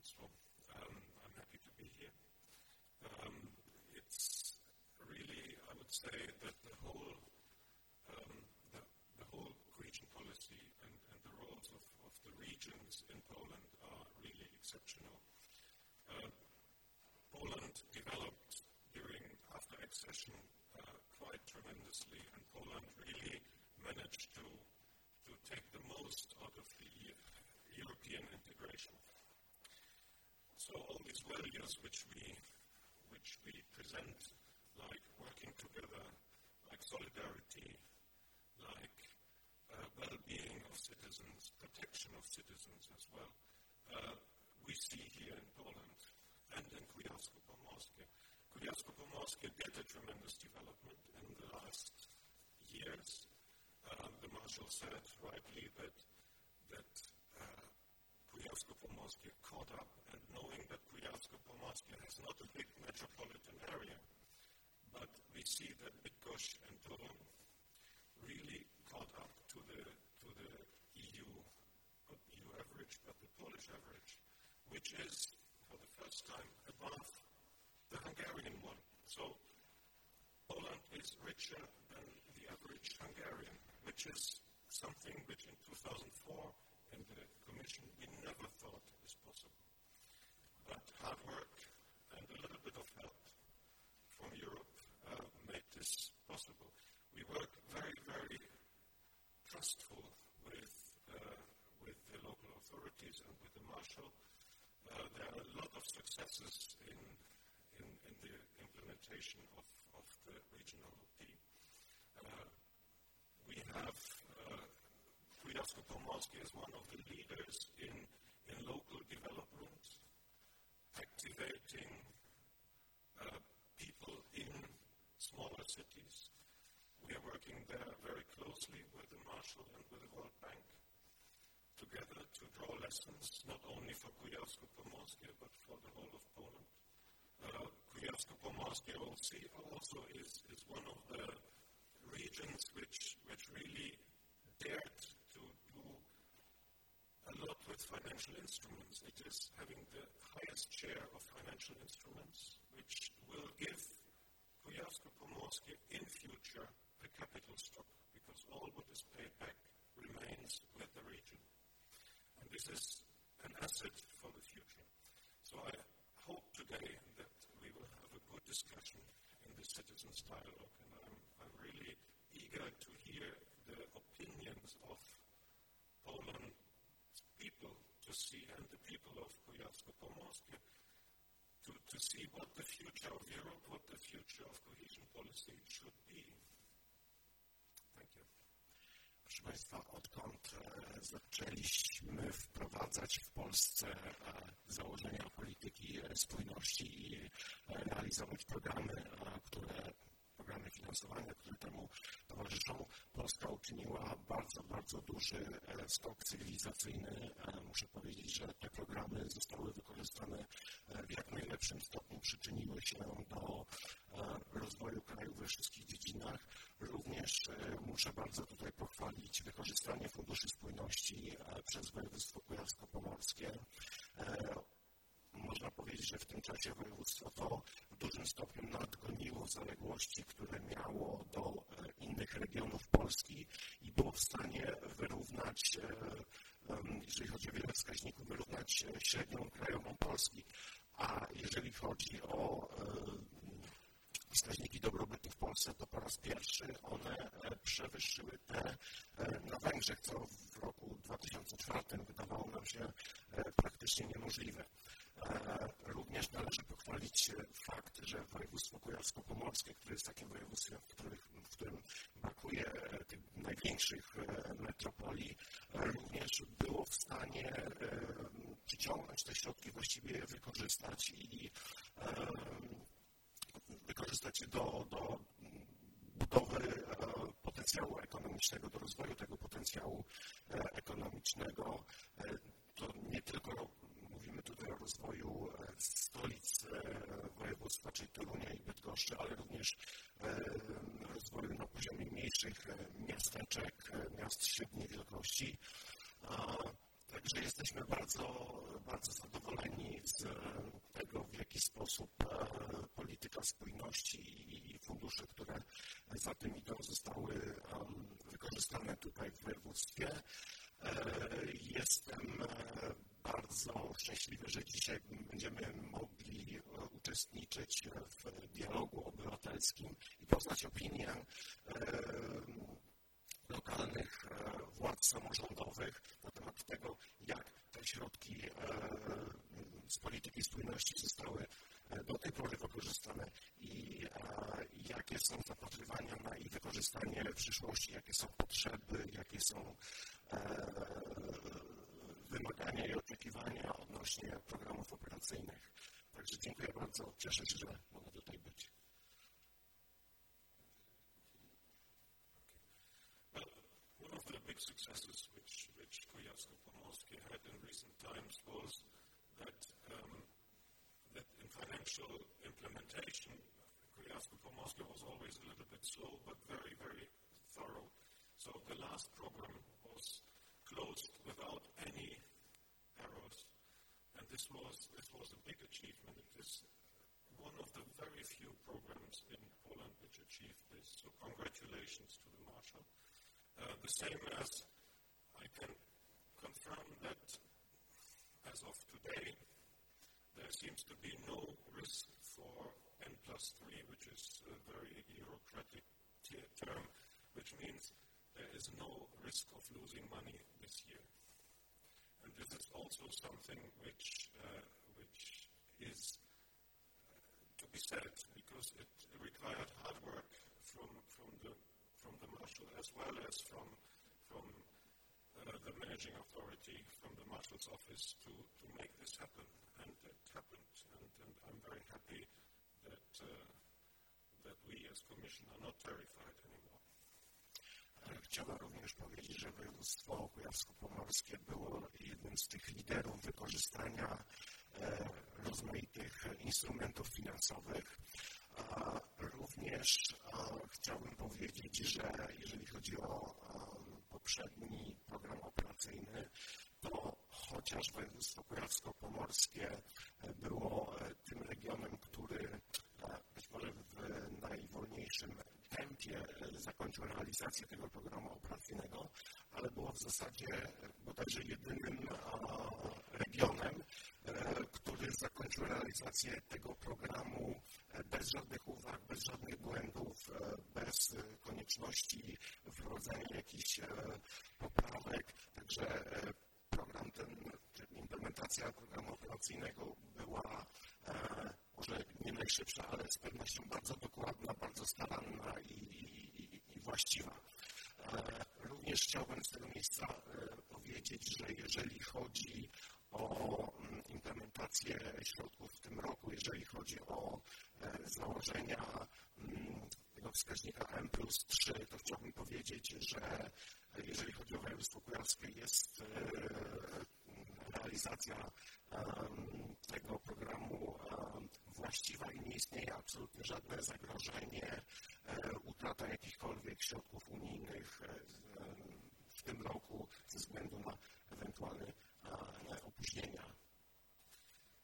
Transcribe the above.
So I'm happy to be here. It's really, I would say, that the whole cohesion policy and the roles of the regions in Poland are really exceptional. Poland developed after accession quite tremendously, and Poland really managed to take the most out of the European integration. So all these values which we present, like working together, like solidarity, like well-being of citizens, protection of citizens as well, we see here in Poland and in Kujawsko-Pomorskie. Kujawsko-Pomorskie did a tremendous development in the last years. The Marshal said rightly that Kujawsko-Pomorskie caught up, and knowing that Kujawsko-Pomorskie has not a big metropolitan area, but we see that Bydgoszcz and Toruń really caught up to the EU, not EU average, but the Polish average, which is, for the first time, above the Hungarian one. So Poland is richer than the average Hungarian, which is something which in 2004 in the Commission we never thought is possible. But hard work and a little bit of help from Europe made this possible. We work very, very trustful with the local authorities and with the Marshal. There are a lot of successes in the implementation of the regional OP. We have Kujawsko-Pomorskie as one of the leaders in local development, activating people in smaller cities. We are working there very closely with the Marshal and with the World Bank together to draw lessons, not only for Kujawsko-Pomorskie, but for the whole of Poland. Kujawsko-Pomorskie also is one of the regions which really dared to do a lot with financial instruments. It is having the highest share of financial instruments, which will give Kujawsko-Pomorskie in future a capital stock, because all what is paid back remains with the region. And this is an asset for the future. So I hope today that we will have a good discussion in the citizens' dialogue, and I'm really eager to hear the opinions of Poland's people and the people of Kujawsko-Pomorskie to see what the future of Europe, what the future of cohesion policy should be. Thank you. Proszę Państwa, odkąd zaczęliśmy wprowadzać w Polsce założenia polityki spójności i realizować programy finansowania, które temu towarzyszą, Polska uczyniła bardzo, bardzo duży skok cywilizacyjny. Muszę powiedzieć, że te programy zostały wykorzystane w jak najlepszym stopniu, przyczyniły się do rozwoju kraju we wszystkich dziedzinach. Również muszę bardzo tutaj pochwalić wykorzystanie Funduszy Spójności przez województwo kujawsko-pomorskie. Można powiedzieć, że w tym czasie województwo to w dużym stopniu nadgoniło zaległości, które miało do innych regionów Polski i było w stanie wyrównać, jeżeli chodzi o wiele wskaźników, wyrównać średnią krajową Polski. A jeżeli chodzi o wskaźniki dobrobytu w Polsce, to po raz pierwszy one przewyższyły te na Węgrzech, co w roku 2004 wydawało nam się praktycznie niemożliwe. Również należy pochwalić fakt, że województwo kujawsko-pomorskie, które jest takim województwem, w którym brakuje tych największych metropolii, również było w stanie przyciągnąć te środki, właściwie je wykorzystać i wykorzystać je do budowy potencjału ekonomicznego, do rozwoju tego potencjału ekonomicznego. To nie tylko mówimy tutaj o rozwoju stolic województwa, czyli Torunia i Bydgoszczy, ale również rozwoju na poziomie mniejszych miasteczek, miast średniej wielkości. Także jesteśmy bardzo, bardzo zadowoleni sposób polityka spójności i fundusze, które za tym idą, zostały wykorzystane tutaj w województwie. Jestem bardzo szczęśliwy, że dzisiaj będziemy mogli uczestniczyć w dialogu obywatelskim i poznać opinię lokalnych władz samorządowych na temat tego, jak te środki z polityki spójności zostały do tej pory wykorzystane i jakie są zapatrywania na ich wykorzystanie w przyszłości, jakie są potrzeby, jakie są wymagania i oczekiwania odnośnie programów operacyjnych. Także dziękuję bardzo. Cieszę się, że mogę tutaj być. One of the big successes which Kujawsko-Pomorskie had in recent times was that in financial implementation, Kujawsko-Pomorskie was always a little bit slow, but very, very thorough. So the last program was closed without any errors, and this was a big achievement. It is one of the very few programs in Poland which achieved this. So congratulations to the Marshal. The same as I can confirm that as of today, there seems to be no risk for N+3, which is a very bureaucratic term, which means there is no risk of losing money this year. And this is also something which is to be said, because it required hard work from the Marshal as well as from the managing authority, from the Marshal's office to make this happen. And it happened. And I'm very happy that we as Commission are not terrified anymore. Chciałbym również powiedzieć, że województwo kujawsko-pomorskie było jednym z tych liderów wykorzystania rozmaitych instrumentów finansowych. Również chciałbym powiedzieć, że jeżeli chodzi o poprzedni program operacyjny, to chociaż województwo kujawsko-pomorskie było tym regionem, który być może w najwolniejszym tempie zakończył realizację tego programu operacyjnego, ale było w zasadzie bodajże jedynym regionem, który zakończył realizację tego programu bez żadnych uwag, bez żadnych błędów, bez konieczności wprowadzania jakichś poprawek. Także program ten, czyli implementacja programu operacyjnego była może nie najszybsza, ale z pewnością bardzo dokładna, bardzo staranna i właściwa. Również chciałbym z tego miejsca powiedzieć, że jeżeli chodzi o implementację środków w tym roku, jeżeli chodzi o założenia tego wskaźnika M+3, to chciałbym powiedzieć, że jeżeli chodzi o województwo kujawskie, jest realizacja tego programu właściwa i nie istnieje absolutnie żadne zagrożenie, utrata jakichkolwiek środków unijnych w tym roku ze względu na ewentualne opóźnienia.